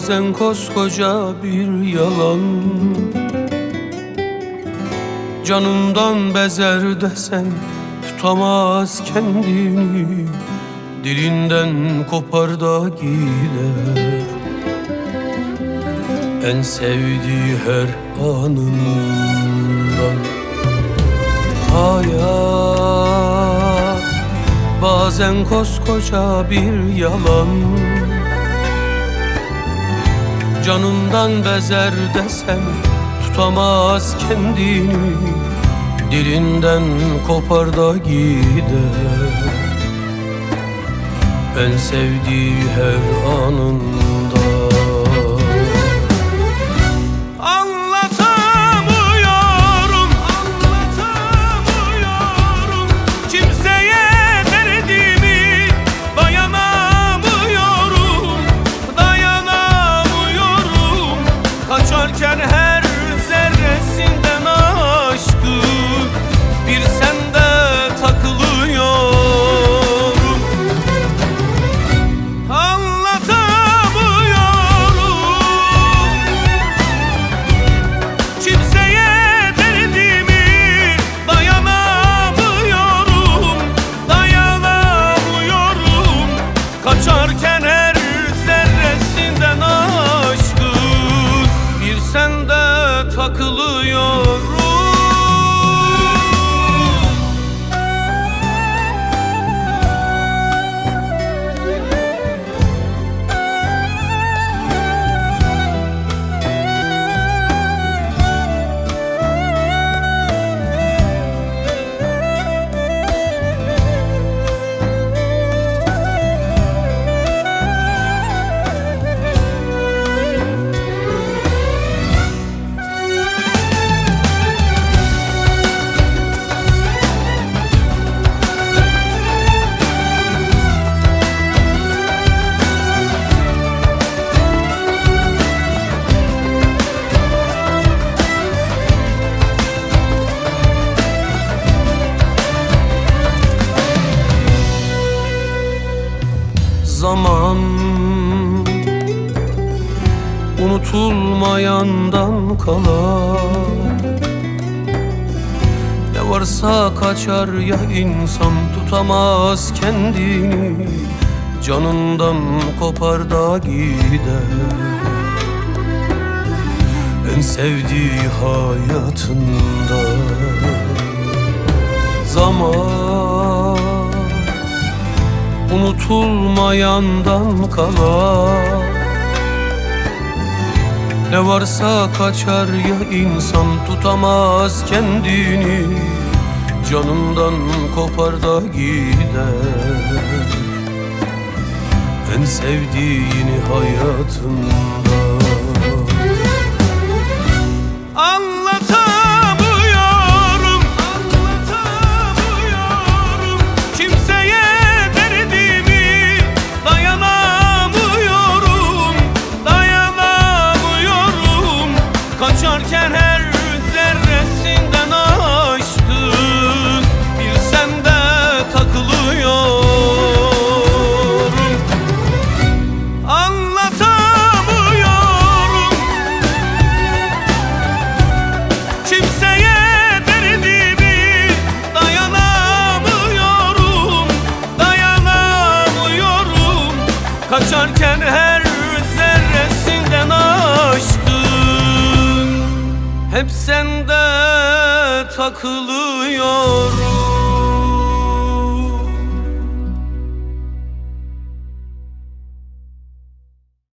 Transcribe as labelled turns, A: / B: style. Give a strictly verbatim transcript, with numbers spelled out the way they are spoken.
A: Bazen koskoca bir yalan canından bezer desen tutamaz kendini, dilinden kopar da gider en sevdiği her anından. Hayat bazen koskoca bir yalan canından bezer desen tutamaz kendini, dilinden kopar da gider en sevdiği her anında.
B: Anlatamıyorum, anlatamıyorum kimseye derdimi, dayanamıyorum, dayanamıyorum. Kaçarken her zerresinden aşkım, bir sende takılıyorum. Anlatamıyorum kimseye derdimi, dayanamıyorum, dayanamıyorum. Kaçarken her zerresinden aşkım, bir sende takılıyorum.
A: Zaman unutulmayandan kalar, ne varsa kaçar ya insan, tutamaz kendini, canından kopar da gider en sevdiği hayatında. Zaman unutulmayandan kalar, ne varsa kaçar ya insan, tutamaz kendini, canından kopar da gider en sevdiğini hayatında.
B: Anlatamıyorum, anlatamıyorum kimseye derdimi, dayanamıyorum, dayanamıyorum. Kaçarken her zerresinden aşkın, bir sende takılıyorum. Anlatamıyorum kimseye derdimi, dayanamıyorum, dayanamıyorum. Kaçarken her zerresinden aşkın, hep sende takılıyorum.